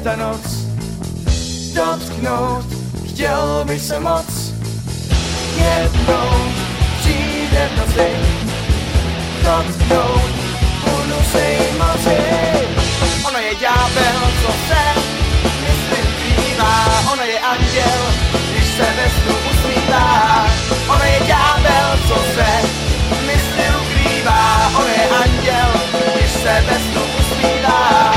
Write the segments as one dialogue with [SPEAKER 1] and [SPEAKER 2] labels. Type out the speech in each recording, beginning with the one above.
[SPEAKER 1] ta noc dotknout, chtěl bych se moc. Jednou přijde v noci, dotknout, budu se jí moci. Ona je ďábel, co se myslím krývá, ona je anděl, když se ve snu usmívá. Ona je ďábel, co se mysli ukrývá, ona je anděl, když se ve snu usmívá.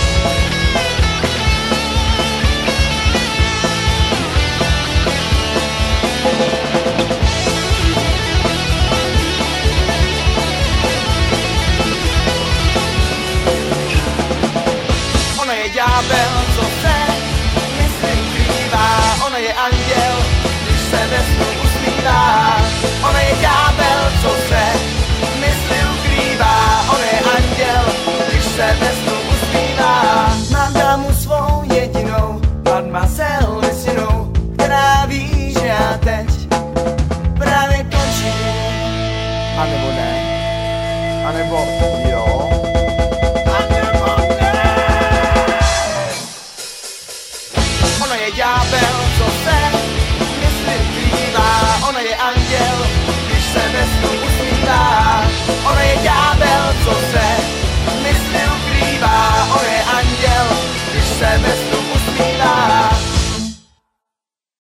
[SPEAKER 1] Ona je ďábel, co se mysli ukrývá, ona je anděl, když se ve snu usmívá. Ona je ďábel, co se mysli ukrývá, ona je anděl, když se ve snu usmívá. Mám dámu svou jedinou, mademoiselle Messinou, která ví, že já teď právě končím.
[SPEAKER 2] A nebo ne? A nebo jo?
[SPEAKER 1] Ona je ďábel, co se mysli ukrývá, ona je anděl, když se ve snu usmívá.